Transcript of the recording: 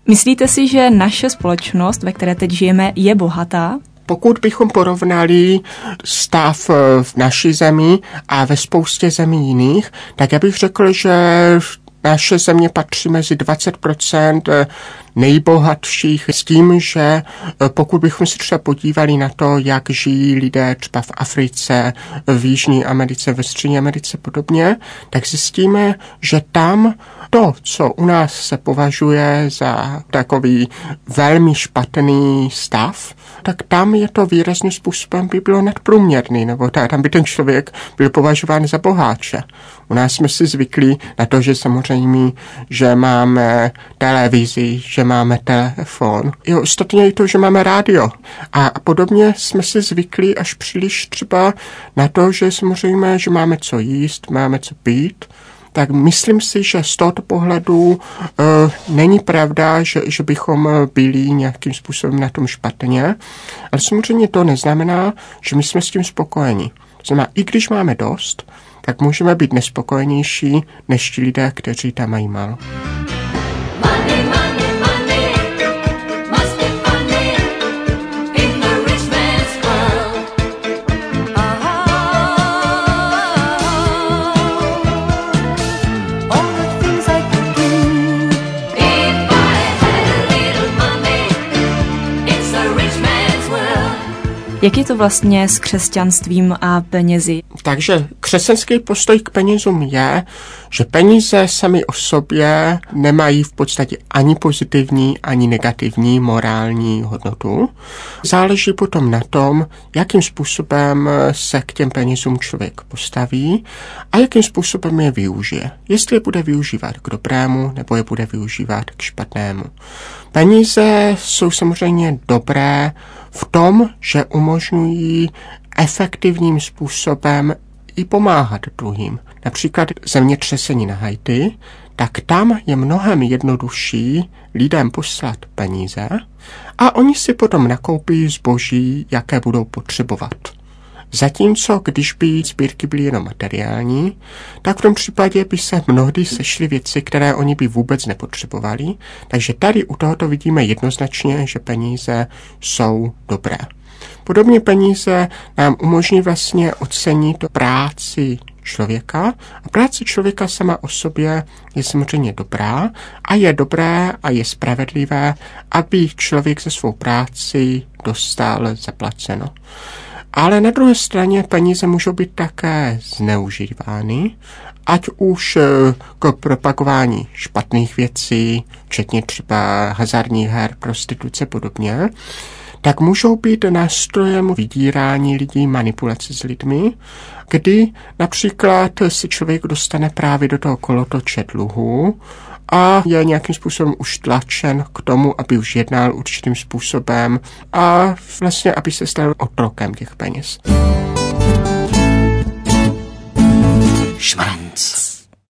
Myslíte si, že naše společnost, ve které teď žijeme, je bohatá? Pokud bychom porovnali stav v naší zemi a ve spoustě zemí jiných, tak já bych řekl, že naše země patří mezi 20% nejbohatších s tím, že pokud bychom se třeba podívali na to, jak žijí lidé třeba v Africe, v Jižní Americe, ve Střední Americe podobně, tak zjistíme, že tam to, co u nás se považuje za takový velmi špatný stav, tak tam je to výrazným způsobem by bylo nadprůměrný, nebo tam by ten člověk byl považován za boháče. U nás jsme si zvykli na to, že samozřejmě, že máme televizi, že máme telefon. Jo, ostatně i to, že máme rádio. A podobně jsme si zvykli až příliš třeba na to, že samozřejmě, že máme co jíst, máme co pít. Tak myslím si, že z tohoto pohledu není pravda, že bychom byli nějakým způsobem na tom špatně, ale samozřejmě to neznamená, že my jsme s tím spokojeni. To znamená, i když máme dost, tak můžeme být nespokojenější než ti lidé, kteří tam mají málo. Jak je to vlastně s křesťanstvím a penězi? Takže křesťanský postoj k penězům je, že peníze sami o sobě nemají v podstatě ani pozitivní, ani negativní morální hodnotu. Záleží potom na tom, jakým způsobem se k těm penězům člověk postaví a jakým způsobem je využije. Jestli je bude využívat k dobrému, nebo je bude využívat k špatnému. Peníze jsou samozřejmě dobré v tom, že umožňují efektivním způsobem i pomáhat druhým. Například zemětřesení na Haiti, tak tam je mnohem jednodušší lidem poslat peníze a oni si potom nakoupí zboží, jaké budou potřebovat. Zatímco, když by sbírky byly jenom materiální, tak v tom případě by se mnohdy sešly věci, které oni by vůbec nepotřebovali. Takže tady u tohoto vidíme jednoznačně, že peníze jsou dobré. Podobně peníze nám umožní vlastně ocenit práci člověka. A práce člověka sama o sobě je samozřejmě dobrá a je dobré a je spravedlivé, aby člověk za svou práci dostal zaplaceno. Ale na druhé straně peníze můžou být také zneužívány, ať už k propagování špatných věcí, včetně třeba hazardních her, prostituce podobně, tak můžou být nástrojem vydírání lidí, manipulace s lidmi, kdy například se člověk dostane právě do toho kolotoče dluhu a je nějakým způsobem už tlačen k tomu, aby už jednal určitým způsobem a vlastně, aby se stal otrokem těch peněz. Šmrnc.